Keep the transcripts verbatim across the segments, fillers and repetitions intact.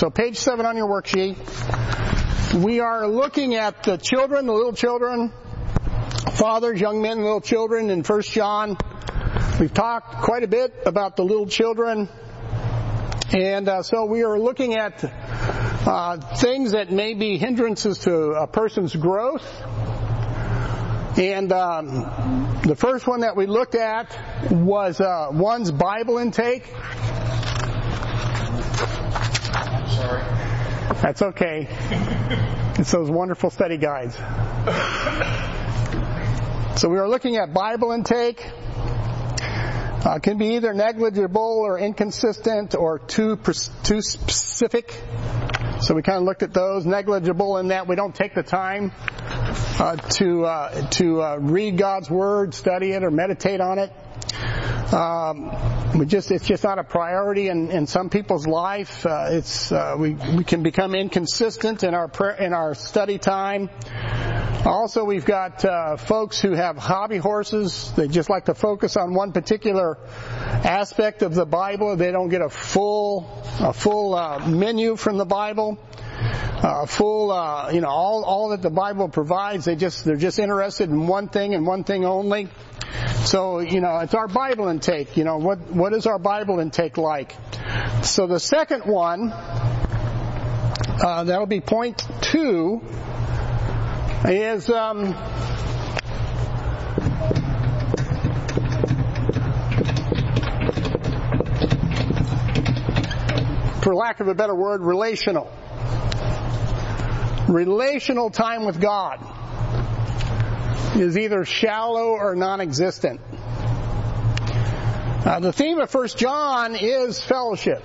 So page seven on your worksheet. We are looking at the children, the little children, fathers, young men, little children in First John. We've talked quite a bit about the little children. And uh, so we are looking at uh, things that may be hindrances to a person's growth. And um, the first one that we looked at was uh, one's Bible intake. I'm sorry. That's okay. It's those wonderful study guides. So we are looking at Bible intake. Uh, can be either negligible or inconsistent or too too specific. So we kind of looked at those. Negligible in that we don't take the time uh, to uh, to uh, read God's Word, study it, or meditate on it. Um, we just it's just not a priority in, in some people's life. Uh, it's uh, we we can become inconsistent in our prayer, in our study time. Also, we've got uh, folks who have hobby horses. They just like to focus on one particular aspect of the Bible. They don't get a full a full uh, menu from the Bible. Uh, full, uh, you know, all all that the Bible provides. They just they're just interested in one thing and one thing only. So, you know, it's our Bible intake. You know, what what is our Bible intake like? So the second one, uh, that'll be point two, is um, for lack of a better word, relational. Relational time with God is either shallow or non-existent. Uh, the theme of First John is fellowship.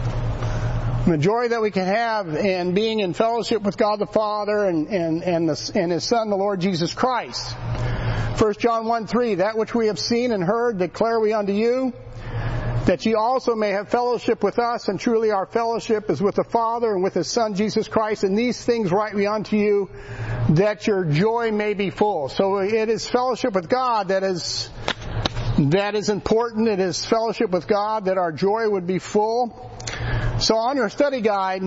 The joy that we can have in being in fellowship with God the Father and, and, and, the, and His Son, the Lord Jesus Christ. First John one three, that which we have seen and heard declare we unto you, that ye also may have fellowship with us, and truly our fellowship is with the Father and with His Son Jesus Christ, and these things write we unto you, that your joy may be full. So it is fellowship with God that is that is important. It is fellowship with God that our joy would be full. So on your study guide,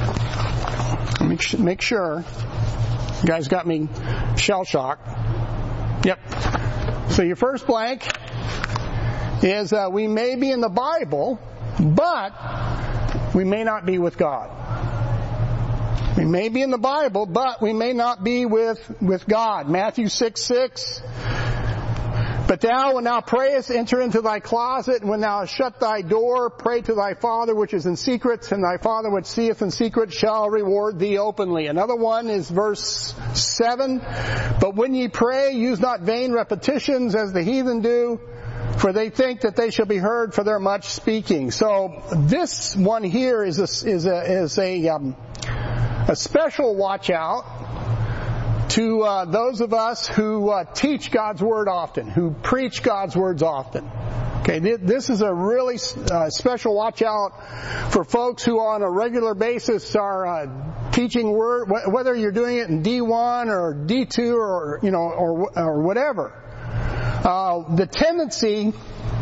make, make sure, you guys got me shell-shocked. Yep. So your first blank is uh, we may be in the Bible, but we may not be with God. We may be in the Bible, but we may not be with, with God. Matthew six six. But thou, when thou prayest, enter into thy closet, and when thou hast shut thy door, pray to thy Father which is in secret, and thy Father which seeth in secret shall reward thee openly. Another one is verse seven. But when ye pray, use not vain repetitions as the heathen do, for they think that they shall be heard for their much speaking. So this one here is a, is a, is a, um, a special watch out to uh, those of us who uh, teach God's Word often, who preach God's words often. Okay, this is a really uh, special watch out for folks who on a regular basis are uh, teaching Word, whether you're doing it in D one or D two or, you know, or, or whatever. Uh, the tendency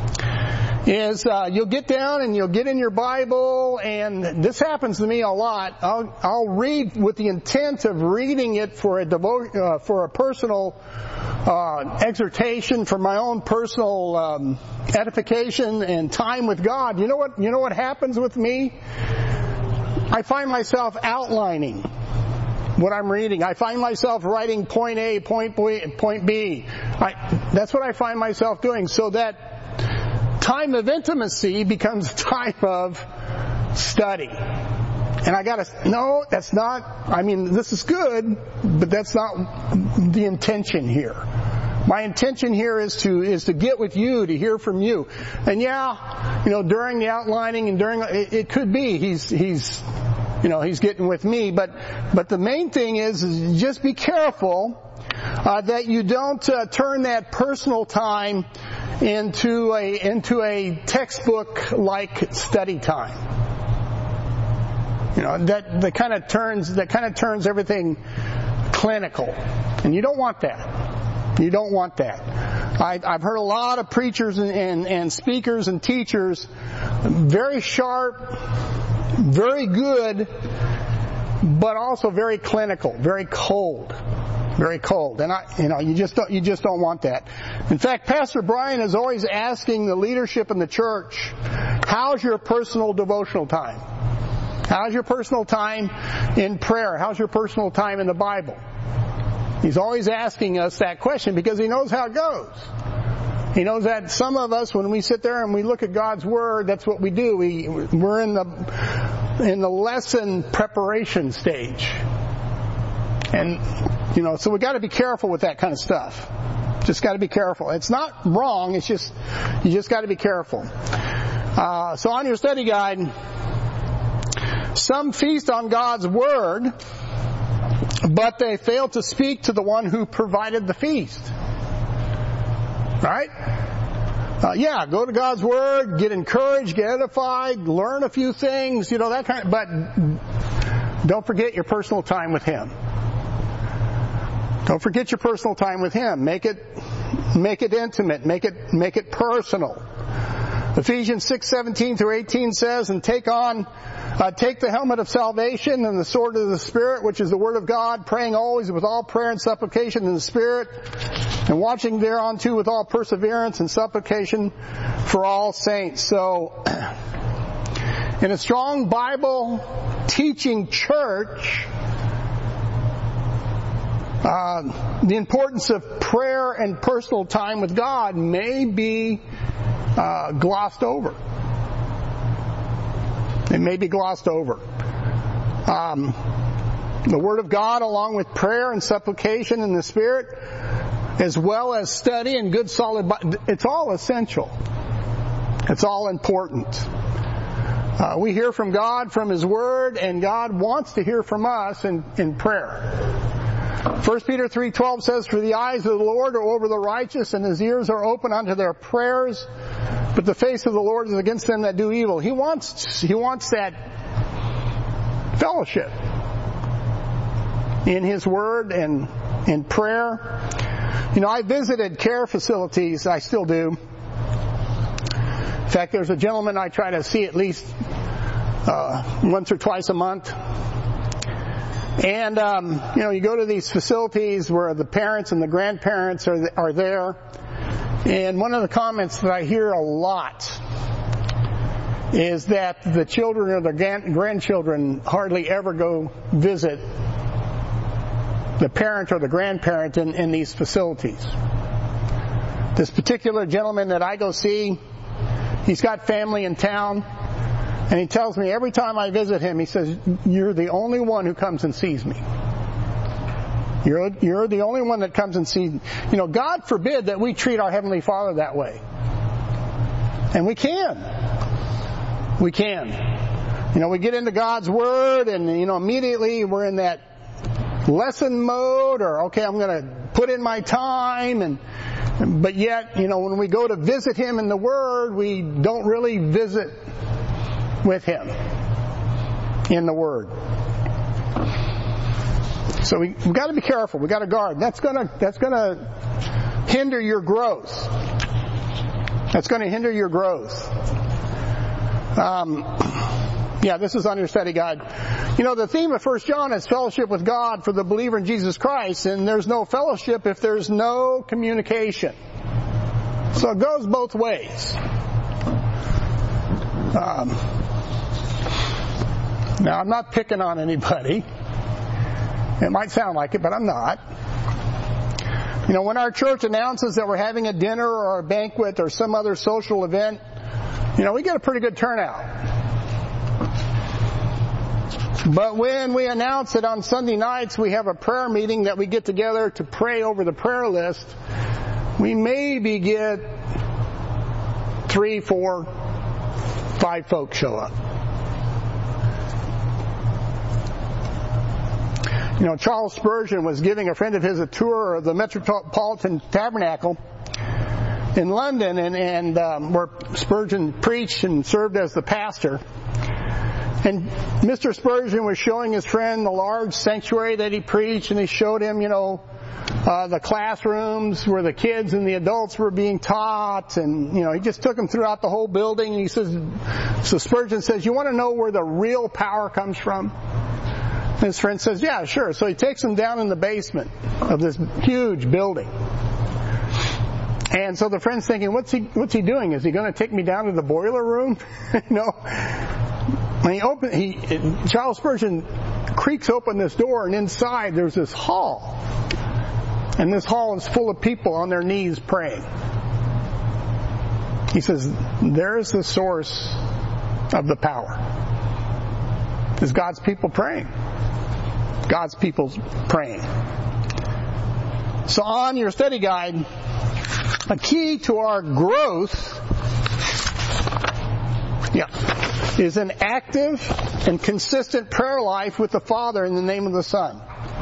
is uh, you'll get down and you'll get in your Bible, and this happens to me a lot. I'll, I'll read with the intent of reading it for a devo- uh, for a personal uh, exhortation, for my own personal um, edification and time with God. You know what? You know what happens with me? I find myself outlining what I'm reading. I find myself writing point A, point B, point B. I, that's what I find myself doing, so that time of intimacy becomes time of study. And I gotta, no, that's not, I mean, this is good, but that's not the intention here. My intention here is to, is to get with you, to hear from you. And yeah, you know, during the outlining and during, it, it could be he's, he's, you know, he's getting with me, but, but the main thing is, is just be careful uh, that you don't uh, turn that personal time into a into a textbook-like study time. You know, that that kind of turns that kind of turns everything clinical, and you don't want that. You don't want that. I, I've heard a lot of preachers and, and, and speakers and teachers, very sharp, very good, but also very clinical, very cold. Very cold, and I, you know, you just don't, you just don't want that. In fact, Pastor Brian is always asking the leadership in the church, "How's your personal devotional time? How's your personal time in prayer? How's your personal time in the Bible?" He's always asking us that question because he knows how it goes. He knows that some of us, when we sit there and we look at God's Word, that's what we do. We we're in the in the lesson preparation stage, and. You know, so we got to be careful with that kind of stuff. Just got to be careful. It's not wrong. It's just, you just got to be careful. Uh, so on your study guide, some feast on God's Word, but they fail to speak to the one who provided the feast. Right? Uh, yeah, go to God's Word, get encouraged, get edified, learn a few things, you know, that kind of, but don't forget your personal time with Him. Don't forget your personal time with Him. Make it, make it intimate. Make it, make it personal. Ephesians six seventeen through eighteen says, "And take on, uh, take the helmet of salvation and the sword of the Spirit, which is the Word of God, praying always with all prayer and supplication in the Spirit, and watching thereunto with all perseverance and supplication for all saints." So, in a strong Bible teaching church, Uh, the importance of prayer and personal time with God may be uh, glossed over. It may be glossed over. Um, the Word of God, along with prayer and supplication in the Spirit, as well as study and good solid, it's all essential. It's all important. Uh, we hear from God from His Word, and God wants to hear from us in, in prayer. First Peter three twelve says, "For the eyes of the Lord are over the righteous, and His ears are open unto their prayers, but the face of the Lord is against them that do evil." He wants, He wants that fellowship in His Word and in prayer. You know, I visited care facilities. I still do. In fact, there's a gentleman I try to see at least uh, once or twice a month. And, um, you know, you go to these facilities where the parents and the grandparents are, are there. And one of the comments that I hear a lot is that the children or the grandchildren hardly ever go visit the parent or the grandparent in, in these facilities. This particular gentleman that I go see, he's got family in town. And he tells me every time I visit him, he says, "You're the only one who comes and sees me. You're, you're the only one that comes and sees me." You know, God forbid that we treat our Heavenly Father that way. And we can. We can. You know, we get into God's Word and, you know, immediately we're in that lesson mode, or, okay, I'm going to put in my time, and but yet, you know, when we go to visit Him in the Word, we don't really visit with Him in the Word. So we, we've got to be careful. We've got to guard. That's gonna, that's gonna hinder your growth. That's gonna hinder your growth. Um, yeah, this is on your study guide. You know, the theme of First John is fellowship with God for the believer in Jesus Christ, and there's no fellowship if there's no communication. So it goes both ways. Um, Now, I'm not picking on anybody. It might sound like it, but I'm not. You know, when our church announces that we're having a dinner or a banquet or some other social event, you know, we get a pretty good turnout. But when we announce that on Sunday nights we have a prayer meeting that we get together to pray over the prayer list, we maybe get three, four, five folks show up. You know, Charles Spurgeon was giving a friend of his a tour of the Metropolitan Tabernacle in London, and, and um, where Spurgeon preached and served as the pastor. And Mister Spurgeon was showing his friend the large sanctuary that he preached, and he showed him, you know, uh, the classrooms where the kids and the adults were being taught, and you know, he just took them throughout the whole building. And he says, so Spurgeon says, "You want to know where the real power comes from?" And his friend says, "Yeah, sure." So he takes them down in the basement of this huge building. And so the friend's thinking, what's he, what's he doing? Is he going to take me down to the boiler room? you know? When he opened, he, Charles Spurgeon creaks open this door, and inside there's this hall. And this hall is full of people on their knees praying. He says, there's the source of the power. Is God's people praying. God's people praying. So on your study guide, a key to our growth, yeah, is an active and consistent prayer life with the Father in the name of the Son.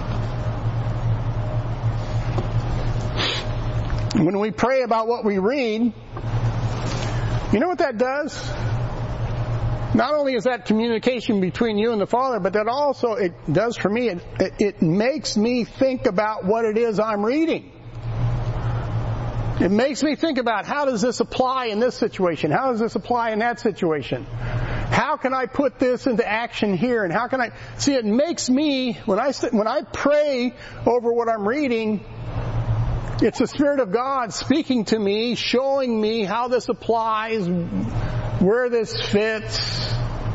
When we pray about what we read, you know what that does? Not only is that communication between you and the Father, but that also, it does for me, it, it, it makes me think about what it is I'm reading. It makes me think about, how does this apply in this situation? How does this apply in that situation? How can I put this into action here? And how can I... See, it makes me, when I, when I pray over what I'm reading, it's the Spirit of God speaking to me, showing me how this applies, where this fits.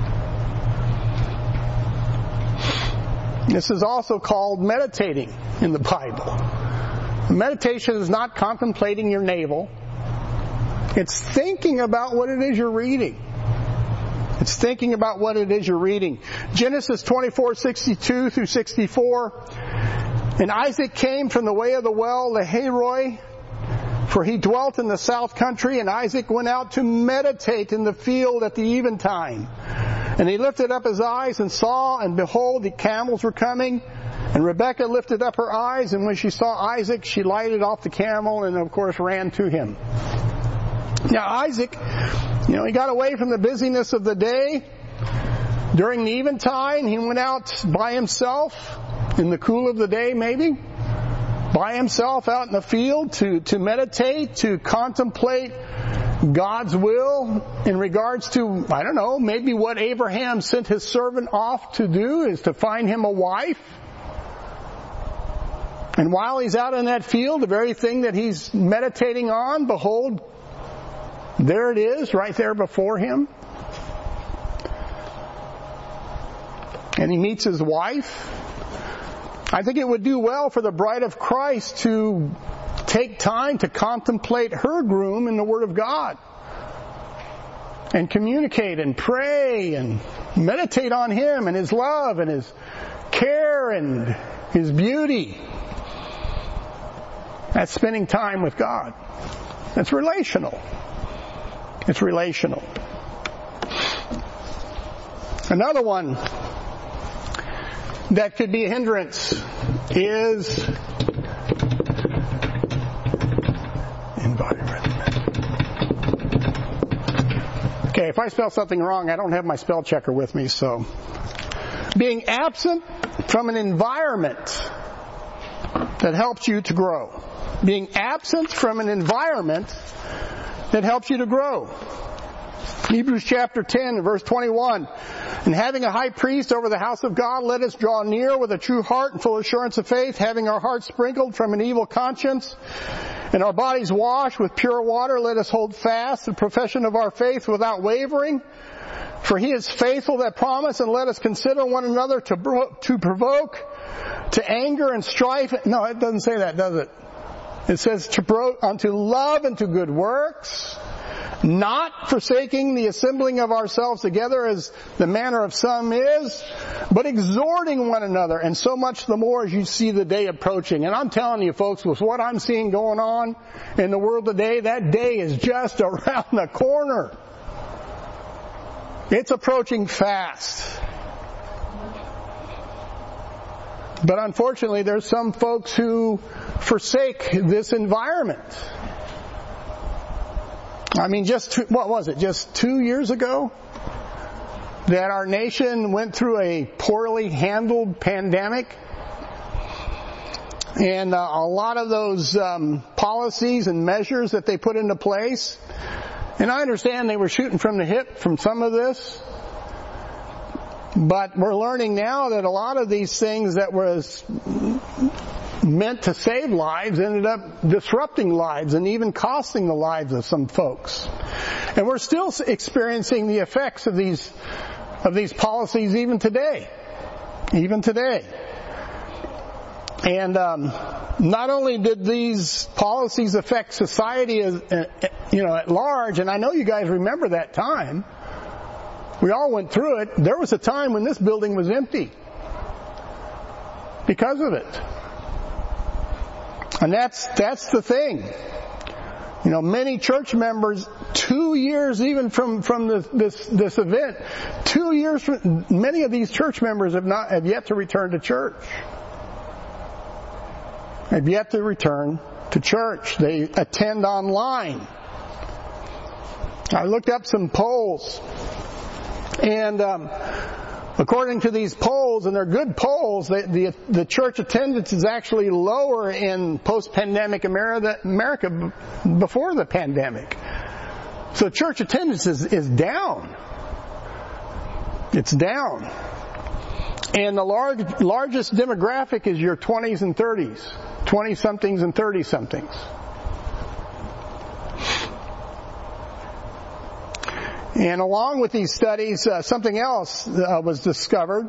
This is also called meditating in the Bible. Meditation is not contemplating your navel. It's thinking about what it is you're reading. It's thinking about what it is you're reading. Genesis twenty-four, sixty-two through sixty-four. And Isaac came from the way of the well, Lahairoi, for he dwelt in the south country, and Isaac went out to meditate in the field at the eventide. And he lifted up his eyes and saw, and behold, the camels were coming. And Rebekah lifted up her eyes, and when she saw Isaac, she lighted off the camel and, of course, ran to him. Now, Isaac, you know, he got away from the busyness of the day. During the eventide, he went out by himself, in the cool of the day maybe, by himself out in the field to, to meditate, to contemplate God's will in regards to, I don't know, maybe what Abraham sent his servant off to do is to find him a wife. And while he's out in that field, the very thing that he's meditating on, behold, there it is, right there before him. And he meets his wife. I think it would do well for the bride of Christ to take time to contemplate her groom in the Word of God. And communicate and pray and meditate on him and his love and his care and his beauty. That's spending time with God. That's relational. It's relational. Another one that could be a hindrance is environment. Okay, if I spell something wrong, I don't have my spell checker with me, so. Being absent from an environment that helps you to grow. Being absent from an environment that helps you to grow. Hebrews chapter ten, verse twenty-one. And having a high priest over the house of God, let us draw near with a true heart and full assurance of faith, having our hearts sprinkled from an evil conscience and our bodies washed with pure water. Let us hold fast the profession of our faith without wavering. For he is faithful that promise, and let us consider one another to, bro- to provoke to anger and strife. No, it doesn't say that, does it? It says to bro- unto love and to good works, not forsaking the assembling of ourselves together as the manner of some is, but exhorting one another, and so much the more as you see the day approaching. And I'm telling you folks, with what I'm seeing going on in the world today, that day is just around the corner. It's approaching fast. But unfortunately, there's some folks who forsake this environment. I mean, just two, what was it? Just two years ago that our nation went through a poorly handled pandemic. And uh, a lot of those um, policies and measures that they put into place, and I understand they were shooting from the hip from some of this, but we're learning now that a lot of these things that was meant to save lives ended up disrupting lives and even costing the lives of some folks. And we're still experiencing the effects of these of these policies even today. Even today. And um, not only did these policies affect society as, uh, you know, at large, and I know you guys remember that time. We all went through it. There was a time when this building was empty because of it. And that's that's the thing. You know, many church members, two years even from from this this, this event, two years from, many of these church members have not have yet to return to church. Have yet to return to church. They attend online. I looked up some polls, and um, according to these polls, and they're good polls, the, the, the church attendance is actually lower in post-pandemic America, America before the pandemic. So church attendance is, is down. It's down. And the large, largest demographic is your twenties and thirties. twenty-somethings and thirty-somethings. And along with these studies, uh, something else uh, was discovered,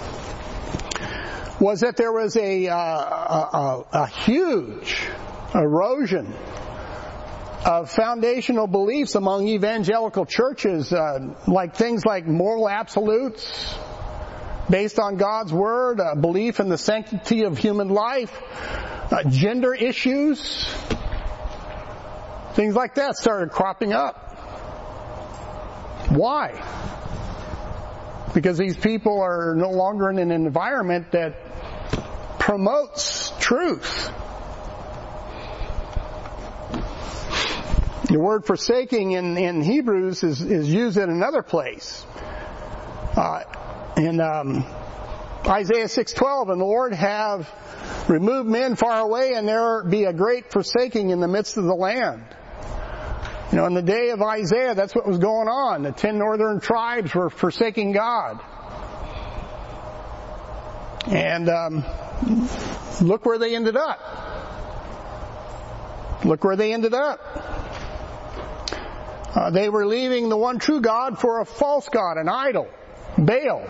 was that there was a, uh, a, a huge erosion of foundational beliefs among evangelical churches, uh, like things like moral absolutes based on God's Word, uh, belief in the sanctity of human life, uh, gender issues, things like that started cropping up. Why? Because these people are no longer in an environment that promotes truth. The word forsaking in, in Hebrews is, is used in another place. Uh, in um, Isaiah six twelve, and the Lord have removed men far away, and there be a great forsaking in the midst of the land. You know, in the day of Isaiah, that's what was going on. The ten northern tribes were forsaking God. And um, look where they ended up. Look where they ended up. Uh, they were leaving the one true God for a false god, an idol, Baal.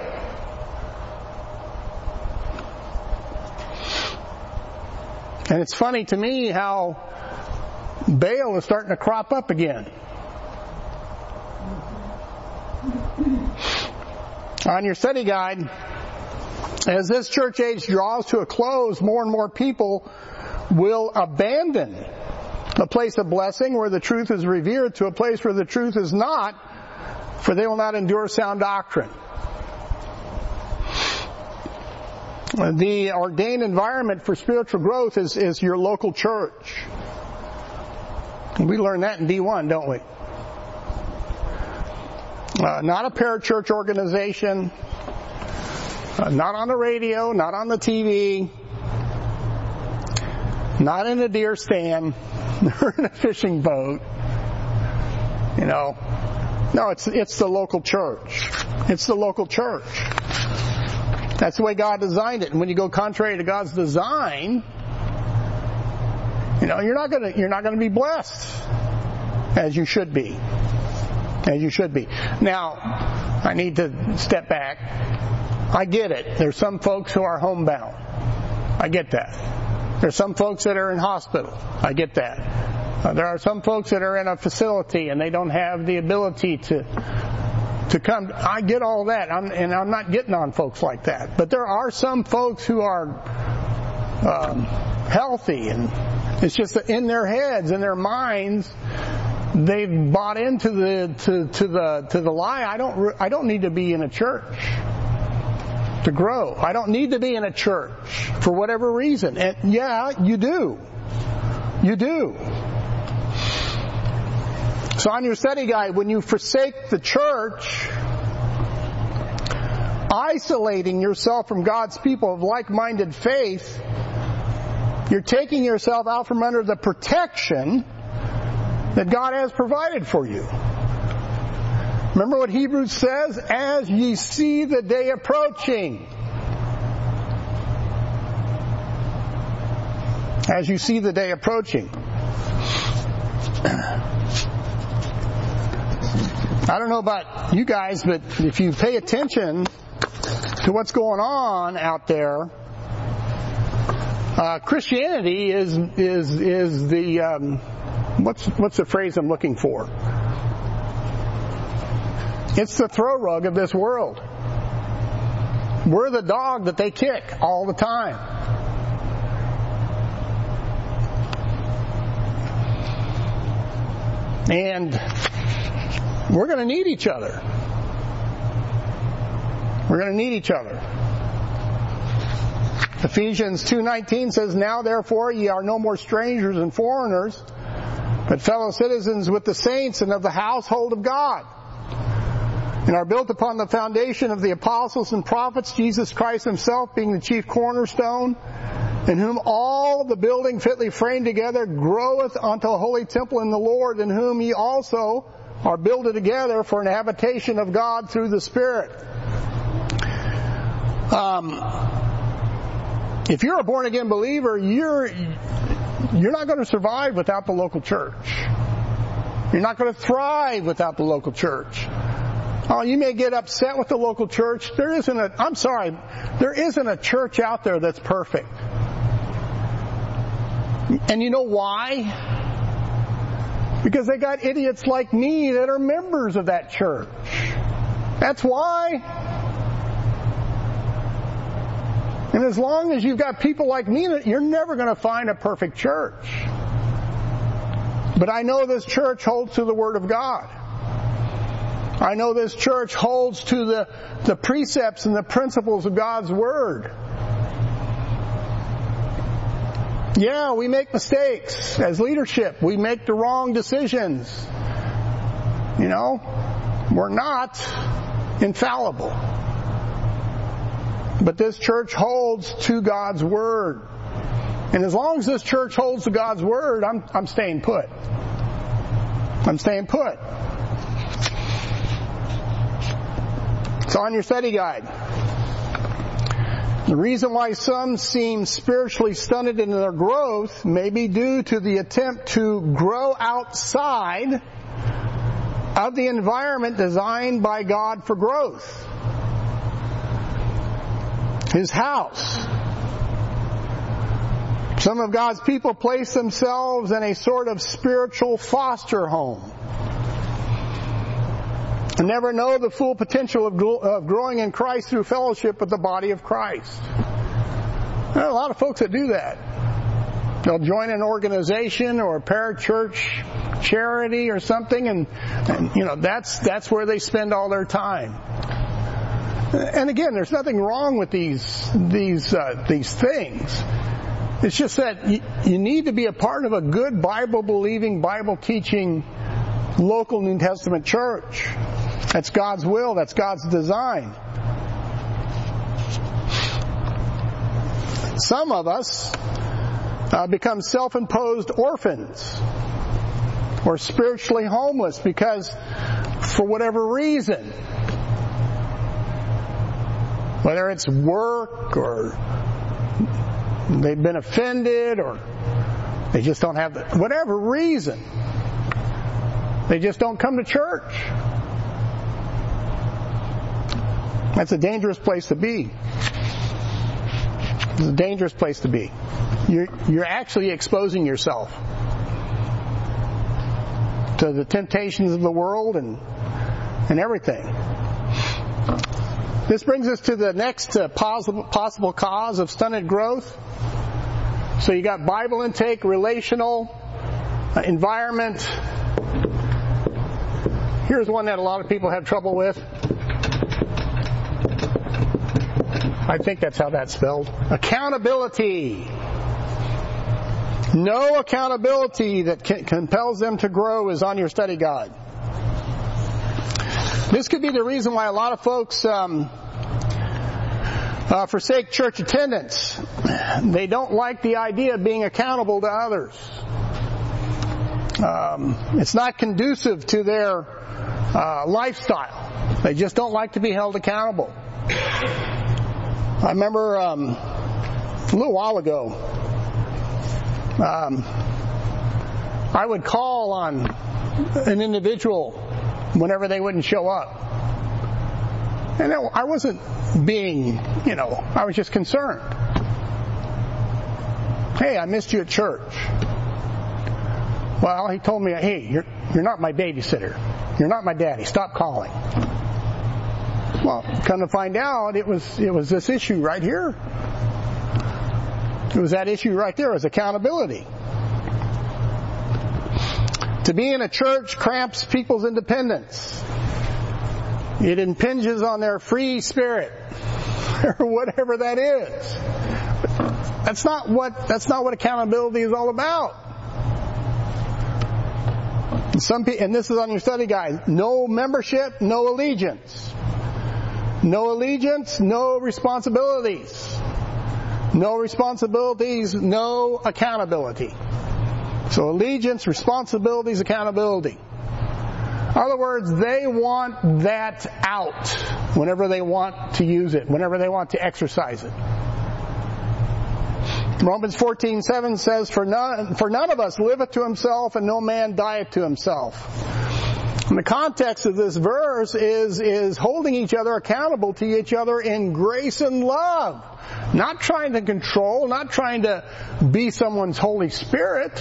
And it's funny to me how Baal is starting to crop up again. On your study guide, as this church age draws to a close, more and more people will abandon the place of blessing where the truth is revered to a place where the truth is not, for they will not endure sound doctrine. The ordained environment for spiritual growth is, is your local church. We learned that in D one, don't we? Uh, not a parachurch organization, uh, not on the radio, not on the T V, not in a deer stand, or in a fishing boat. You know, no, it's it's the local church. It's the local church. That's the way God designed it. And when you go contrary to God's design, you know, you're not gonna you're not gonna be blessed as you should be. As you should be. Now, I need to step back. I get it. There's some folks who are homebound. I get that. There's some folks that are in hospital. I get that. Uh, there are some folks that are in a facility and they don't have the ability to to come. I get all that, I'm, and I'm not getting on folks like that. But there are some folks who are um, healthy, and it's just that in their heads, in their minds, they've bought into the to, to the to the lie. I don't I don't need to be in a church to grow. I don't need to be in a church for whatever reason. And yeah, you do. You do. So on your study guide, when you forsake the church, isolating yourself from God's people of like-minded faith, You're taking yourself out from under the protection that God has provided for you. Remember what Hebrews says? As ye see the day approaching. As you see the day approaching. I don't know about you guys, but if you pay attention to what's going on out there, uh, Christianity is is is the um, what's what's the phrase I'm looking for? It's the throw rug of this world. We're the dog that they kick all the time. And we're going to need each other. We're going to need each other. Ephesians two nineteen says, Now therefore ye are no more strangers and foreigners, but fellow citizens with the saints and of the household of God, and are built upon the foundation of the apostles and prophets, Jesus Christ himself being the chief cornerstone, in whom all the building fitly framed together groweth unto a holy temple in the Lord, in whom ye also are builded together for an habitation of God through the Spirit. Um, if you're a born-again believer, you're you're not going to survive without the local church. You're not going to thrive without the local church. Oh, you may get upset with the local church. There isn't a, I'm sorry, there isn't a church out there that's perfect. And you know why? Because they got idiots like me that are members of that church. That's why. And as long as you've got people like me, you're never going to find a perfect church. But I know this church holds to the Word of God. I know this church holds to the, the precepts and the principles of God's Word. Yeah, we make mistakes as leadership. We make the wrong decisions. You know, we're not infallible. But this church holds to God's Word. And as long as this church holds to God's Word, I'm, I'm staying put. I'm staying put. It's on your study guide. The reason why some seem spiritually stunted in their growth may be due to the attempt to grow outside of the environment designed by God for growth. His house. Some of God's people place themselves in a sort of spiritual foster home and never know the full potential of, of growing in Christ through fellowship with the body of Christ. There are a lot of folks that do that. They'll join an organization or a parachurch charity or something, and, and you know that's that's where they spend all their time. And again, there's nothing wrong with these these uh, these things. It's just that you, you need to be a part of a good Bible-believing, Bible-teaching local New Testament church. That's God's will. That's God's design. Some of us uh, become self-imposed orphans or spiritually homeless because, for whatever reason, whether it's work or they've been offended or they just don't have the, whatever reason, they just don't come to church. That's a dangerous place to be. It's a dangerous place to be. You're, you're actually exposing yourself to the temptations of the world and and everything. This brings us to the next uh, possible, possible cause of stunted growth. So you got Bible intake, relational, uh, environment. Here's one that a lot of people have trouble with. I think that's how that's spelled. Accountability. No accountability that can, compels them to grow is on your study guide. This could be the reason why a lot of folks um, Uh, forsake church attendance. They don't like the idea of being accountable to others. Um, it's not conducive to their uh, lifestyle. They just don't like to be held accountable. I remember um, a little while ago, um, I would call on an individual whenever they wouldn't show up. And I wasn't being, you know, I was just concerned. Hey, I missed you at church. Well, he told me, hey, you're, you're not my babysitter. You're not my daddy. Stop calling. Well, come to find out, it was, it was this issue right here. It was that issue right there. It was accountability. To be in a church cramps people's independence. It impinges on their free spirit, or whatever that is. That's not what, that's not what accountability is all about. And some people, and this is on your study guide, no membership, no allegiance. No allegiance, no responsibilities. No responsibilities, no accountability. So allegiance, responsibilities, accountability. In other words, they want that out whenever they want to use it, whenever they want to exercise it. Romans fourteen seven says, For none, for none of us liveth to himself, and no man dieth to himself. And the context of this verse is, is holding each other accountable to each other in grace and love. Not trying to control, not trying to be someone's Holy Spirit.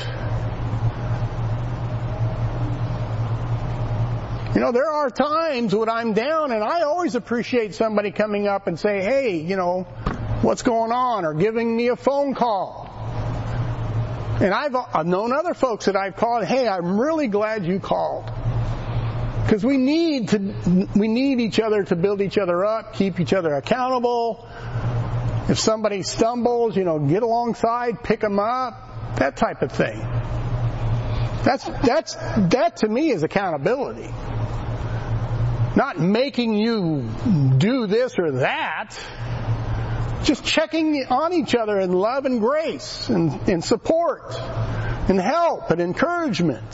You know, there are times when I'm down, and I always appreciate somebody coming up and say, hey, you know, what's going on? Or giving me a phone call. And I've, I've known other folks that I've called, hey, I'm really glad you called. Because we need to, we need each other to build each other up, keep each other accountable. If somebody stumbles, you know, get alongside, pick them up, that type of thing. That's, that's, that to me is accountability. Not making you do this or that. Just checking on each other in love and grace and, and support and help and encouragement.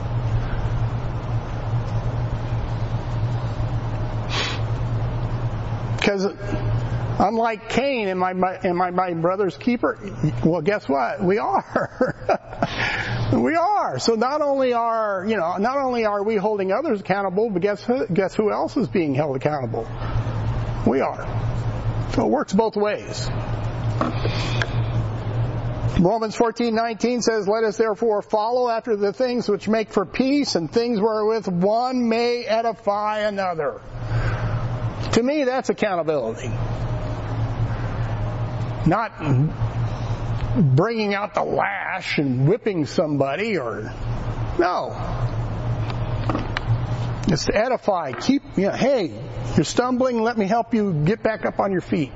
Because unlike Cain, am I my, am I my brother's keeper? Well, guess what? We are. We are. So not only are, you know, not only are we holding others accountable, but guess who, guess who else is being held accountable? We are. So it works both ways. Romans fourteen nineteen says, Let us therefore follow after the things which make for peace, and things wherewith one may edify another. To me, that's accountability. Not bringing out the lash and whipping somebody, or no. It's to edify. Keep, you know, hey, you're stumbling, let me help you get back up on your feet.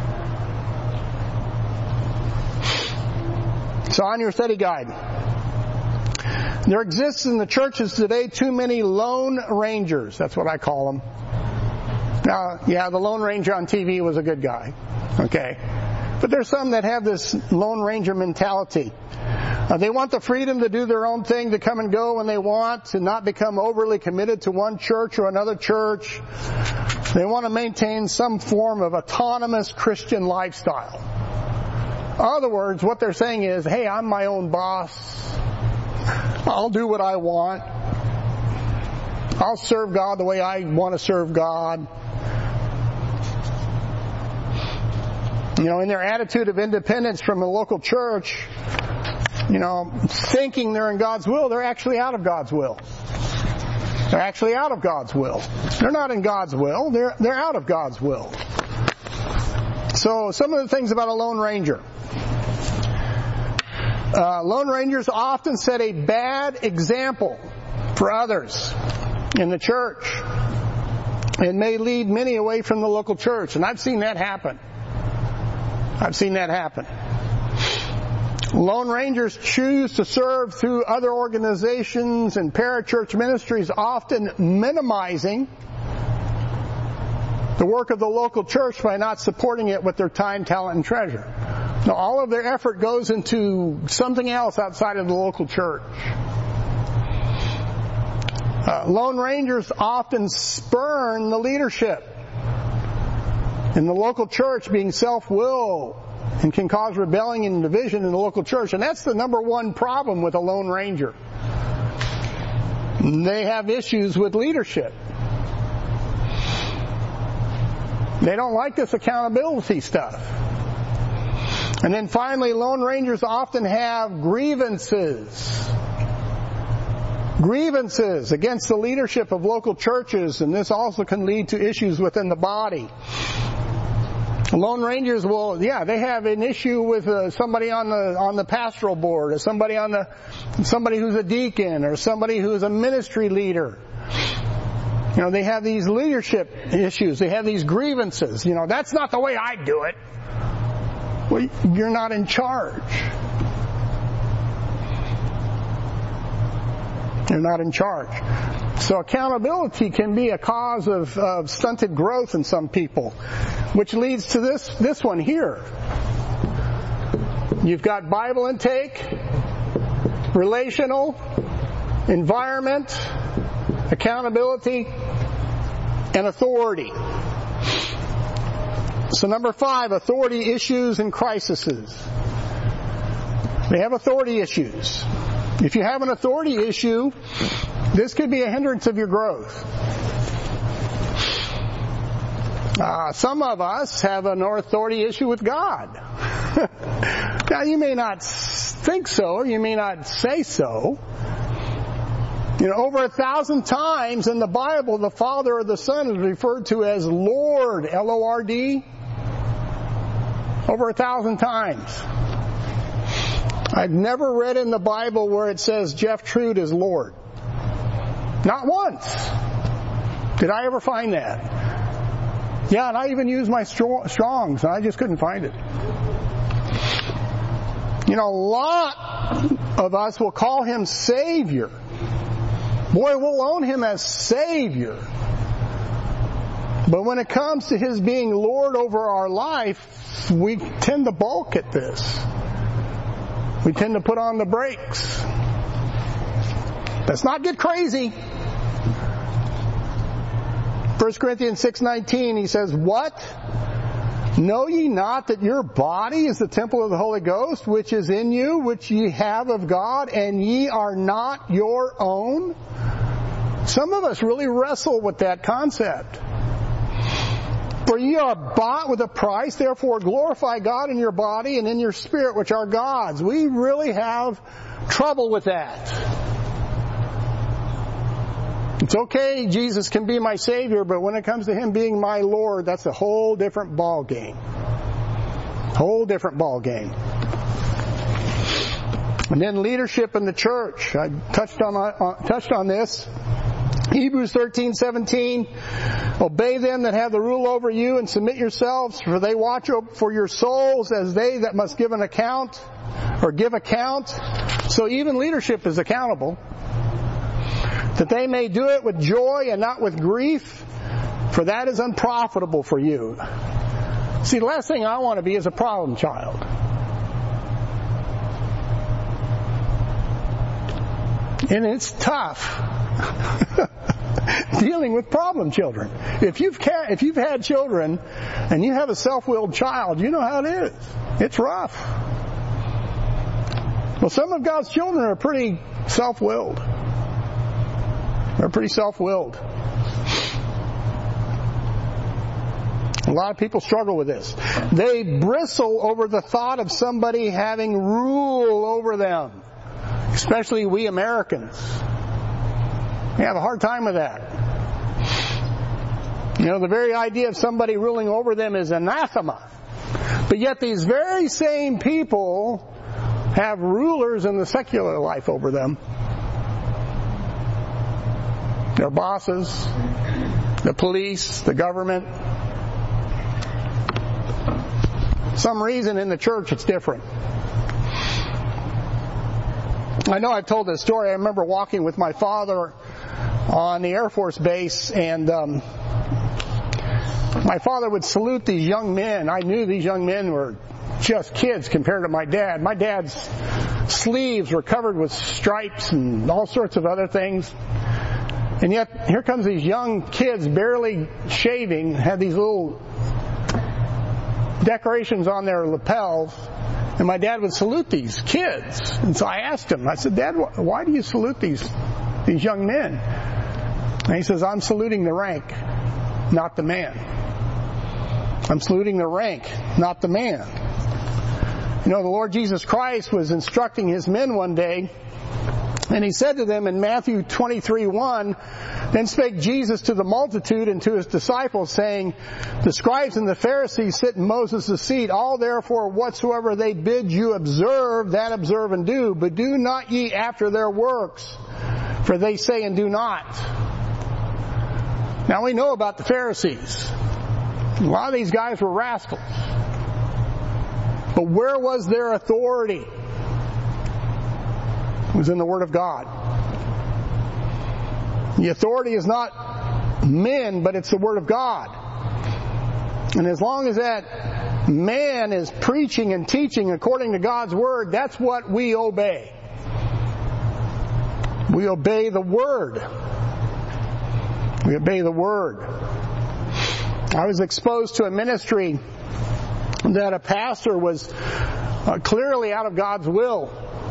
So on your study guide, there exists in the churches today too many lone rangers. That's what I call them. Now, yeah, the Lone Ranger on T V was a good guy. Okay. But there's some that have this Lone Ranger mentality. Uh, they want the freedom to do their own thing, to come and go when they want, to not become overly committed to one church or another church. They want to maintain some form of autonomous Christian lifestyle. In other words, what they're saying is, hey, I'm my own boss. I'll do what I want. I'll serve God the way I want to serve God. You know, in their attitude of independence from a local church, you know, thinking they're in God's will, they're actually out of God's will. They're actually out of God's will. They're not in God's will. They're, they're out of God's will. So, some of the things about a Lone Ranger. Uh, Lone Rangers often set a bad example for others in the church and may lead many away from the local church. And I've seen that happen. I've seen that happen. Lone Rangers choose to serve through other organizations and parachurch ministries, often minimizing the work of the local church by not supporting it with their time, talent, and treasure. Now, all of their effort goes into something else outside of the local church. Uh, Lone Rangers often spurn the leadership in the local church, being self-willed, and can cause rebellion and division in the local church. And that's the number one problem with a Lone Ranger. They have issues with leadership. They don't like this accountability stuff. And then finally, Lone Rangers often have grievances. Grievances against the leadership of local churches, and this also can lead to issues within the body. Lone Rangers will, yeah, they have an issue with uh, somebody on the on the pastoral board, or somebody on the somebody who's a deacon, or somebody who's a ministry leader. You know, they have these leadership issues. They have these grievances. You know, that's not the way I do it. Well, you're not in charge. You're not in charge. So accountability can be a cause of, of stunted growth in some people, which leads to this, this one here. You've got Bible intake, relational, environment, accountability, and authority. So number five, authority issues and crises. They have authority issues. If you have an authority issue, this could be a hindrance of your growth. Uh, some of us have an authority issue with God. Now, you may not think so, or you may not say so. You know, over a thousand times in the Bible, the Father or the Son is referred to as Lord, L O R D. Over a thousand times. I've never read in the Bible where it says Jeff Trude is Lord. Not once did I ever find that. Yeah, and I even used my Strongs, and I just couldn't find it. You know, a lot of us will call him Savior. Boy, we'll own him as Savior. But when it comes to his being Lord over our life, we tend to balk at this. We tend to put on the brakes. Let's not get crazy. First Corinthians six nineteen, he says, "What? Know ye not that your body is the temple of the Holy Ghost, which is in you, which ye have of God, and ye are not your own?" Some of us really wrestle with that concept. "For ye are bought with a price, therefore glorify God in your body and in your spirit, which are God's." We really have trouble with that. It's okay, Jesus can be my Savior, but when it comes to Him being my Lord, that's a whole different ball game. Whole different ball game. And then leadership in the church. I touched on uh, touched on this. Hebrews thirteen seventeen, "Obey them that have the rule over you, and submit yourselves, for they watch for your souls as they that must give an account," or give account. So even leadership is accountable. "That they may do it with joy and not with grief, for that is unprofitable for you." See, the last thing I want to be is a problem child. And it's tough dealing with problem children. If you've ca- if you've had children and you have a self-willed child, you know how it is. It's rough. Well, some of God's children are pretty self-willed. They're pretty self-willed. A lot of people struggle with this. They bristle over the thought of somebody having rule over them. Especially we Americans. We have a hard time with that. You know, the very idea of somebody ruling over them is anathema. But yet these very same people have rulers in the secular life over them. Their bosses, the police, the government. Some reason in the church it's different. I know I've told this story. I remember walking with my father on the Air Force base, and um, my father would salute these young men. I knew these young men were just kids compared to my dad. My dad's sleeves were covered with stripes and all sorts of other things. And yet, here comes these young kids barely shaving, had these little decorations on their lapels, and my dad would salute these kids. And so I asked him, I said, Dad, why do you salute these these young men? And he says, I'm saluting the rank, not the man. I'm saluting the rank, not the man. You know, the Lord Jesus Christ was instructing his men one day, and he said to them in Matthew twenty-three one, Then spake Jesus to the multitude and to his disciples, saying, The scribes and the Pharisees sit in Moses' seat. All therefore whatsoever they bid you observe, that observe and do. But do not ye after their works, for they say and do not. Now we know about the Pharisees. A lot of these guys were rascals. But where was their authority? It was in the Word of God. The authority is not men, but it's the Word of God. And as long as that man is preaching and teaching according to God's Word, that's what we obey. We obey the Word. We obey the Word. I was exposed to a ministry that a pastor was uh, clearly out of God's will.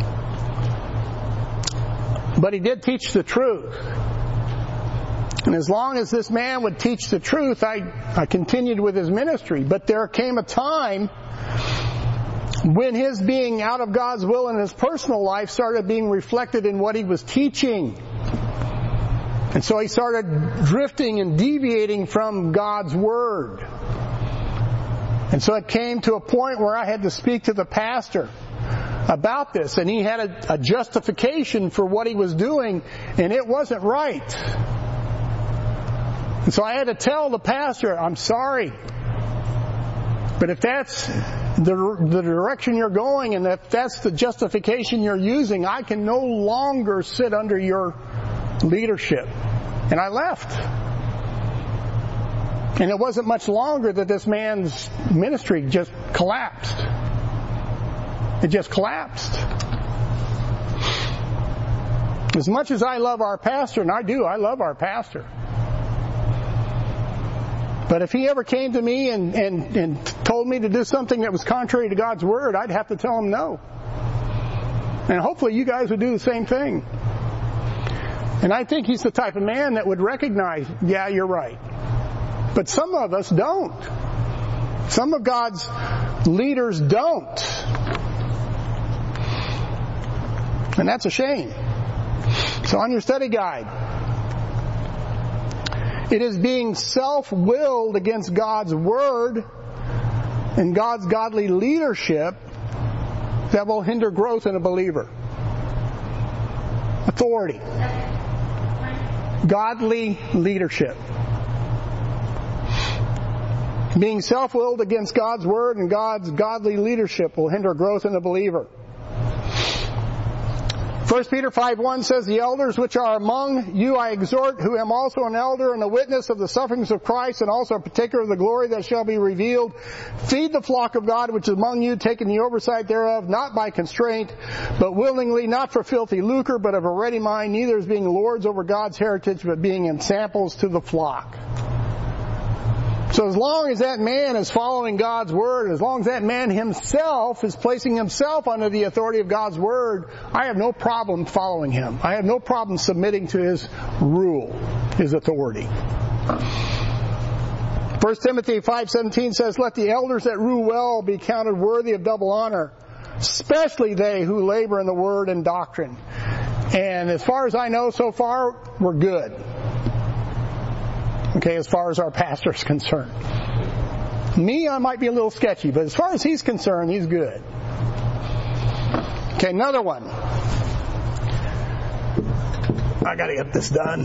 But he did teach the truth. And as long as this man would teach the truth, I, I continued with his ministry. But there came a time when his being out of God's will in his personal life started being reflected in what he was teaching. And so he started drifting and deviating from God's Word. And so it came to a point where I had to speak to the pastor about this, and he had a, a justification for what he was doing, and it wasn't right. And so I had to tell the pastor, I'm sorry, but if that's the, the direction you're going, and if that's the justification you're using, I can no longer sit under your leadership. And I left. And it wasn't much longer that this man's ministry just collapsed. It just collapsed. As much as I love our pastor, and I do, I love our pastor. But if he ever came to me and, and, and told me to do something that was contrary to God's Word, I'd have to tell him no. And hopefully you guys would do the same thing. And I think he's the type of man that would recognize, yeah, you're right. But some of us don't. Some of God's leaders don't. And that's a shame. So on your study guide, it is being self-willed against God's Word and God's godly leadership that will hinder growth in a believer. Authority. Godly leadership. Being self-willed against God's Word and God's godly leadership will hinder growth in a believer. First Peter five one says, The elders which are among you I exhort, who am also an elder and a witness of the sufferings of Christ, and also a partaker of the glory that shall be revealed. Feed the flock of God which is among you, taking the oversight thereof, not by constraint, but willingly, not for filthy lucre, but of a ready mind, neither as being lords over God's heritage, but being ensamples to the flock. So as long as that man is following God's Word, as long as that man himself is placing himself under the authority of God's Word, I have no problem following him. I have no problem submitting to his rule, his authority. First Timothy five seventeen says, Let the elders that rule well be counted worthy of double honor, especially they who labor in the Word and doctrine. And as far as I know so far, we're good. Okay, as far as our pastor is concerned. Me, I might be a little sketchy, but as far as he's concerned, he's good. Okay, another one. I gotta get this done.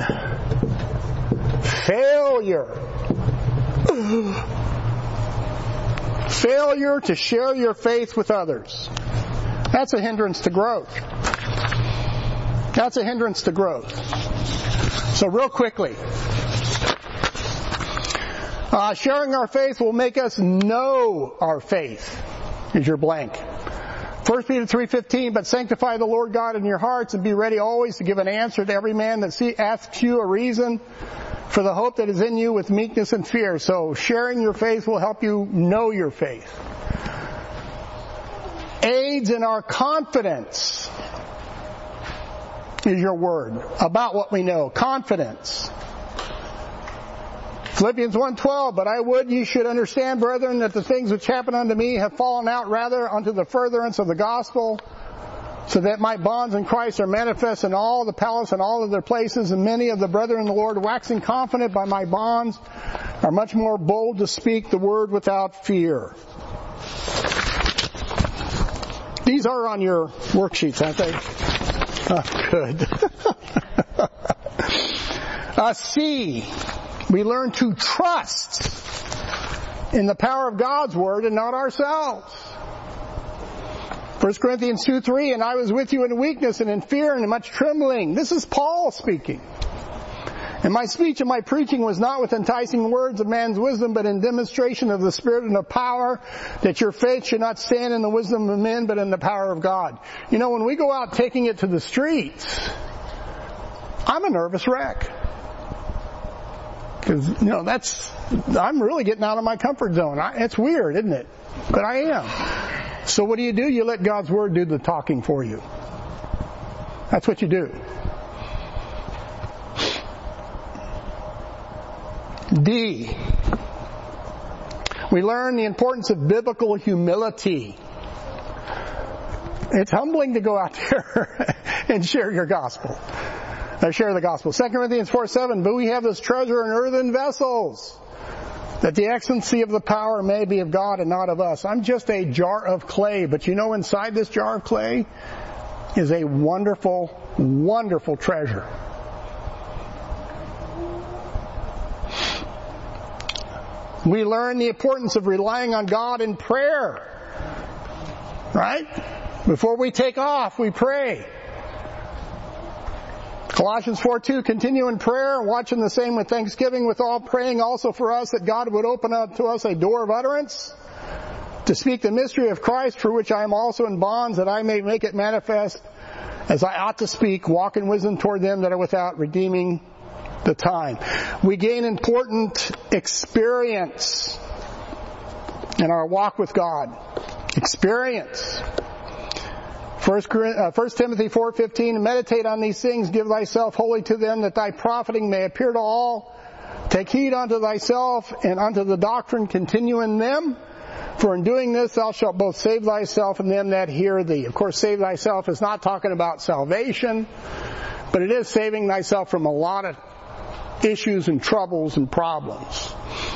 Failure. Failure to share your faith with others. That's a hindrance to growth. That's a hindrance to growth. So real quickly, Uh, sharing our faith will make us know our faith. Is your blank. First Peter three fifteen, but sanctify the Lord God in your hearts and be ready always to give an answer to every man that see, asks you a reason for the hope that is in you with meekness and fear. So sharing your faith will help you know your faith. Aids in our confidence is your word about what we know. Confidence. Philippians one twelve, but I would ye should understand, brethren, that the things which happen unto me have fallen out rather unto the furtherance of the gospel, so that my bonds in Christ are manifest in all the palace and all of their places, and many of the brethren in the Lord, waxing confident by my bonds, are much more bold to speak the word without fear. These are on your worksheets, aren't they? Oh, good. uh, C. We learn to trust in the power of God's word and not ourselves. First Corinthians two three, and I was with you in weakness and in fear and in much trembling. This is Paul speaking. And my speech and my preaching was not with enticing words of man's wisdom, but in demonstration of the Spirit and of power, that your faith should not stand in the wisdom of men, but in the power of God. You know, when we go out taking it to the streets, I'm a nervous wreck. Because, you know, that's, I'm really getting out of my comfort zone. I, it's weird, isn't it? But I am. So what do you do? You let God's Word do the talking for you. That's what you do. D. We learn the importance of biblical humility. It's humbling to go out there and share your gospel. I share the gospel. Second Corinthians four seven, but we have this treasure in earthen vessels, that the excellency of the power may be of God and not of us. I'm just a jar of clay, but you know inside this jar of clay is a wonderful, wonderful treasure. We learn the importance of relying on God in prayer. Right? Before we take off, we pray. Colossians four two, continue in prayer, watching the same with thanksgiving, with all praying also for us that God would open up to us a door of utterance to speak the mystery of Christ, for which I am also in bonds, that I may make it manifest as I ought to speak, walk in wisdom toward them that are without, redeeming the time. We gain important experience in our walk with God. Experience. First Timothy four fifteen, meditate on these things, give thyself wholly to them, that thy profiting may appear to all. Take heed unto thyself and unto the doctrine, continue in them. For in doing this thou shalt both save thyself and them that hear thee. Of course, save thyself is not talking about salvation, but it is saving thyself from a lot of issues and troubles and problems.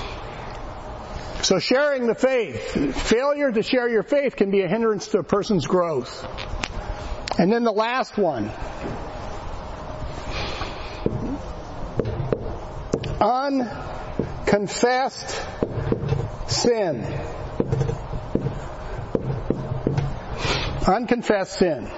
So sharing the faith, failure to share your faith can be a hindrance to a person's growth. And then the last one, unconfessed sin. Unconfessed sin.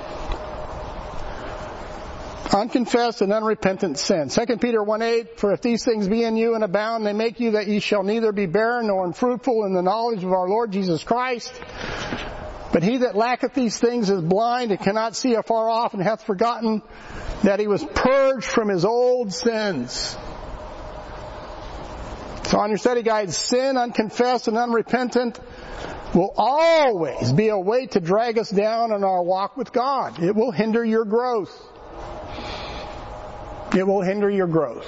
Unconfessed and unrepentant sin. Second Peter one eight, for if these things be in you and abound, they make you that ye shall neither be barren nor unfruitful in the knowledge of our Lord Jesus Christ. But he that lacketh these things is blind and cannot see afar off, and hath forgotten that he was purged from his old sins. So on your study guide, sin, unconfessed and unrepentant, will always be a weight to drag us down in our walk with God. It will hinder your growth. It will hinder your growth.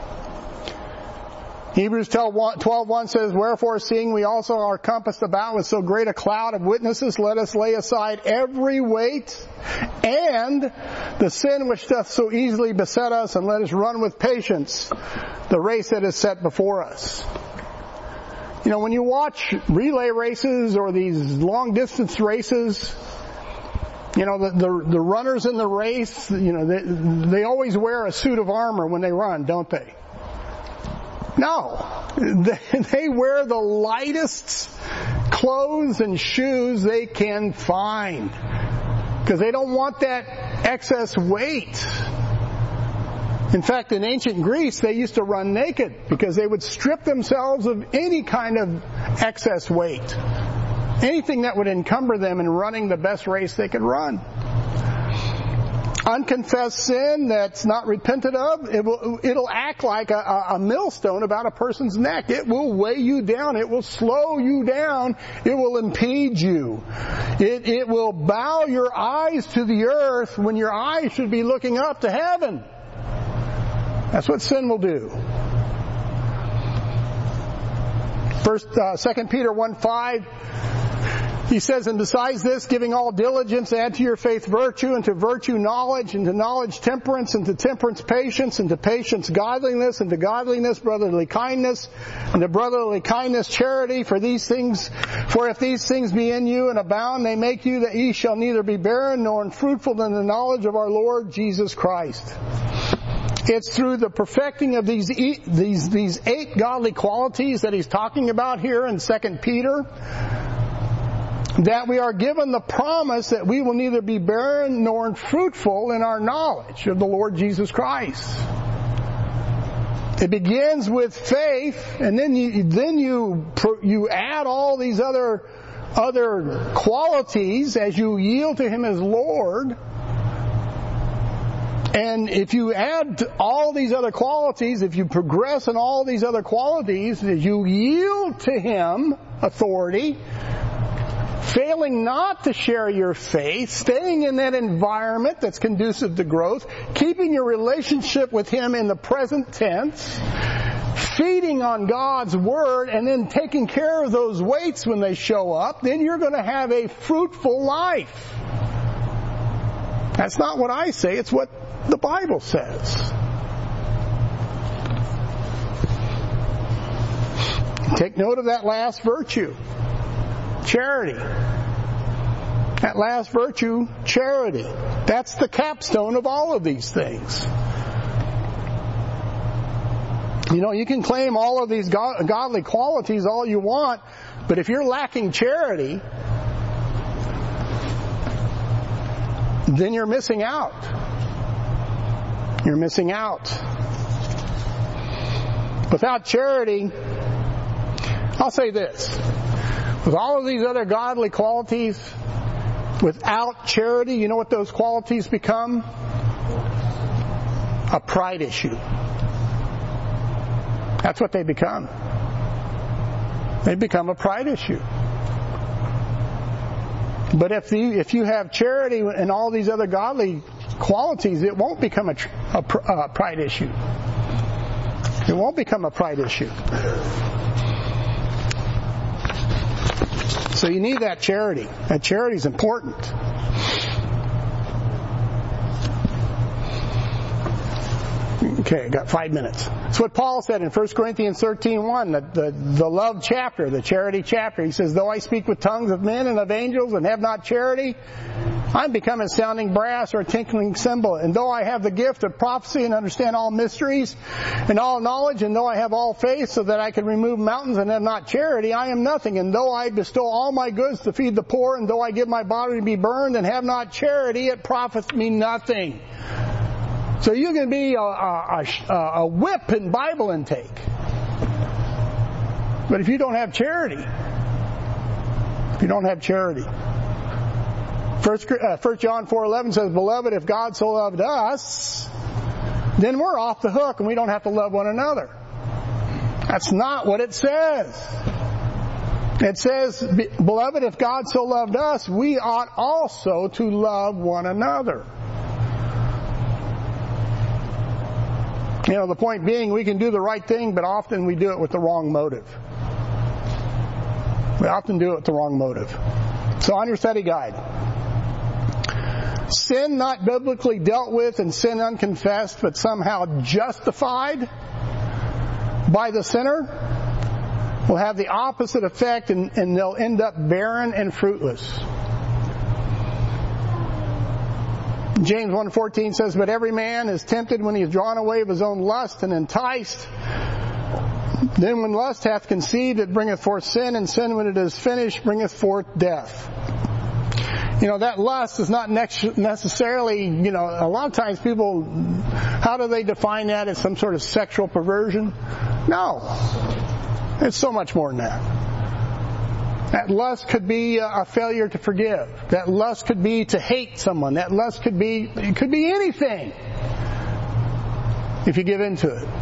Hebrews twelve one says, wherefore, seeing we also are compassed about with so great a cloud of witnesses, let us lay aside every weight and the sin which doth so easily beset us, and let us run with patience the race that is set before us. You know, when you watch relay races or these long distance races, you know, the, the, the runners in the race, you know, they, they always wear a suit of armor when they run, don't they? No. They, they wear the lightest clothes and shoes they can find, 'cause they don't want that excess weight. In fact, in ancient Greece, they used to run naked because they would strip themselves of any kind of excess weight, anything that would encumber them in running the best race they could run. Unconfessed sin that's not repented of, it will, it'll act like a, a millstone about a person's neck. It will weigh you down. It will slow you down. It will impede you. It, it will bow your eyes to the earth when your eyes should be looking up to heaven. That's what sin will do. First, uh, Second Peter one five, he says, and besides this, giving all diligence, add to your faith virtue, and to virtue knowledge, and to knowledge temperance, and to temperance patience, and to patience godliness, and to godliness brotherly kindness, and to brotherly kindness charity. For these things, for if these things be in you and abound, they make you that ye shall neither be barren nor unfruitful in the knowledge of our Lord Jesus Christ. It's through the perfecting of these these these eight godly qualities that he's talking about here in Second Peter that we are given the promise that we will neither be barren nor unfruitful in our knowledge of the Lord Jesus Christ. It begins with faith, and then you then you you add all these other other qualities as you yield to Him as Lord. And if you add to all these other qualities, if you progress in all these other qualities, as you yield to Him authority, failing not to share your faith, staying in that environment that's conducive to growth, keeping your relationship with Him in the present tense, feeding on God's Word, and then taking care of those weights when they show up, then you're going to have a fruitful life. That's not what I say, it's what the Bible says. Take note of that last virtue, charity. That last virtue, charity. That's the capstone of all of these things. You know, you can claim all of these godly qualities all you want, but if you're lacking charity, then you're missing out. You're missing out. Without charity, I'll say this. With all of these other godly qualities, without charity, you know what those qualities become? A pride issue. That's what they become. They become a pride issue. But if you, if you have charity and all these other godly qualities, it won't become a, a, a pride issue. It won't become a pride issue. So you need that charity. That charity is important. Okay, got five minutes. That's what Paul said in First Corinthians thirteen one, the, the, the love chapter, the charity chapter. He says, though I speak with tongues of men and of angels and have not charity, I'm become a sounding brass or a tinkling cymbal. And though I have the gift of prophecy and understand all mysteries and all knowledge, and though I have all faith so that I can remove mountains and have not charity, I am nothing. And though I bestow all my goods to feed the poor, and though I give my body to be burned and have not charity, it profits me nothing. So you can be a, a, a, a whip in Bible intake. But if you don't have charity, if you don't have charity, First, uh, First John four eleven says, Beloved, if God so loved us, then we're off the hook and we don't have to love one another. That's not what it says. It says, Beloved, if God so loved us, we ought also to love one another. You know, the point being, we can do the right thing, but often we do it with the wrong motive. We often do it with the wrong motive. So on your study guide, sin not biblically dealt with and sin unconfessed, but somehow justified by the sinner, will have the opposite effect, and, and they'll end up barren and fruitless. James one fourteen says, But every man is tempted when he is drawn away of his own lust and enticed. Then when lust hath conceived, it bringeth forth sin, and sin when it is finished bringeth forth death. You know, that lust is not necessarily, you know, a lot of times people, how do they define that as some sort of sexual perversion? No. It's so much more than that. That lust could be a failure to forgive. That lust could be to hate someone. That lust could be, it could be anything if you give into it.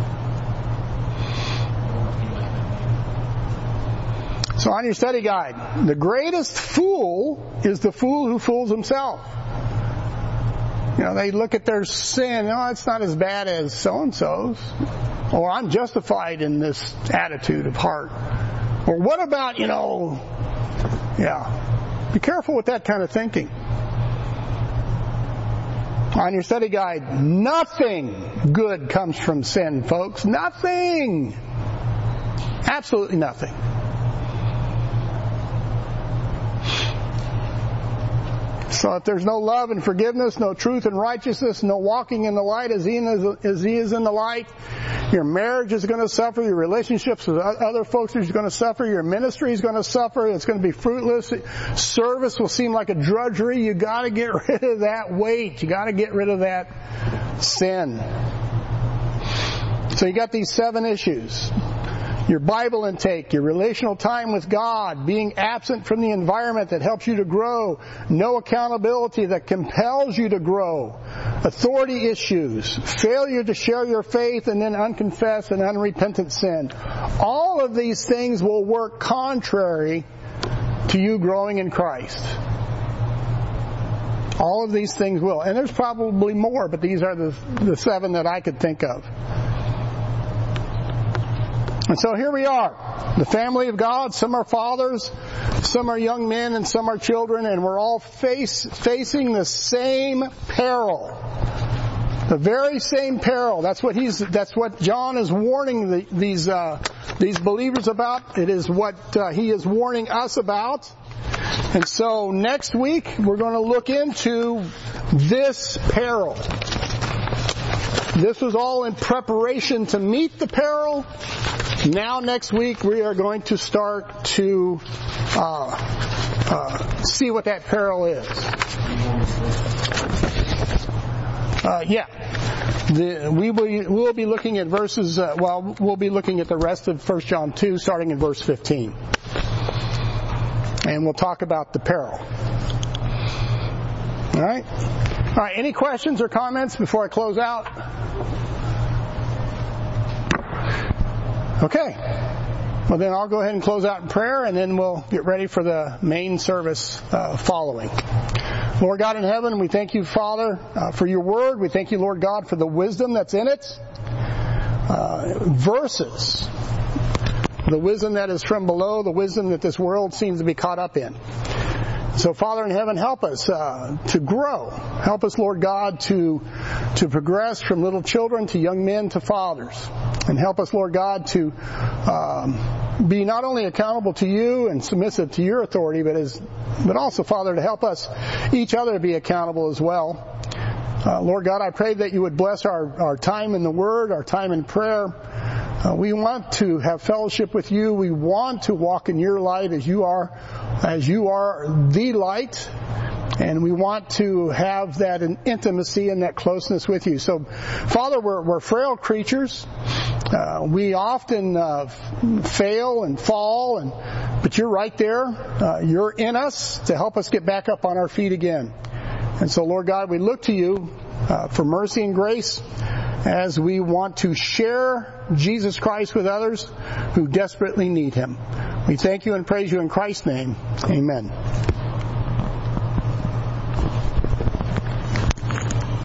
So on your study guide, the greatest fool is the fool who fools himself. You know, they look at their sin, oh, it's not as bad as so-and-so's. Or I'm justified in this attitude of heart. Or what about, you know, yeah. Be careful with that kind of thinking. On your study guide, nothing good comes from sin, folks. Nothing. Absolutely nothing. So if there's no love and forgiveness, no truth and righteousness, no walking in the light as he is, as he is in the light, your marriage is going to suffer, your relationships with other folks are going to suffer, your ministry is going to suffer, it's going to be fruitless, service will seem like a drudgery. You got to get rid of that weight. You got to get rid of that sin. So you got these seven issues. Your Bible intake, your relational time with God, being absent from the environment that helps you to grow, no accountability that compels you to grow, authority issues, failure to share your faith, and then unconfessed and unrepentant sin. All of these things will work contrary to you growing in Christ. All of these things will. And there's probably more, but these are the, the seven that I could think of. And so here we are, the family of God. Some are fathers, some are young men, and some are children, and we're all face, facing the same peril. The very same peril. That's what he's. That's what John is warning the, these uh, these believers about. It is what uh, he is warning us about. And so next week we're going to look into this peril. This was all in preparation to meet the peril. Now next week we are going to start to uh, uh, see what that peril is. Uh, yeah. The, we will we'll be looking at verses, uh, well, we'll be looking at the rest of First John two, starting in verse fifteen. And we'll talk about the peril. All right? All right, any questions or comments before I close out? Okay. Well, then I'll go ahead and close out in prayer, and then we'll get ready for the main service uh, following. Lord God in heaven, we thank you, Father, uh, for your word. We thank you, Lord God, for the wisdom that's in it. Uh, verses. The wisdom that is from below, the wisdom that this world seems to be caught up in. So, Father in heaven, help us uh, to grow. Help us, Lord God, to to progress from little children to young men to fathers. And help us, Lord God, to um, be not only accountable to you and submissive to your authority, but as but also, Father, to help us each other be accountable as well. Uh, Lord God, I pray that you would bless our, our time in the Word, our time in prayer. Uh, we want to have fellowship with you. We want to walk in your light as you are, as you are the light. And we want to have that intimacy and that closeness with you. So, Father, we're, we're frail creatures. Uh, we often uh, fail and fall, and but you're right there. Uh, you're in us to help us get back up on our feet again. And so, Lord God, we look to you uh, for mercy and grace as we want to share Jesus Christ with others who desperately need him. We thank you and praise you in Christ's name. Amen.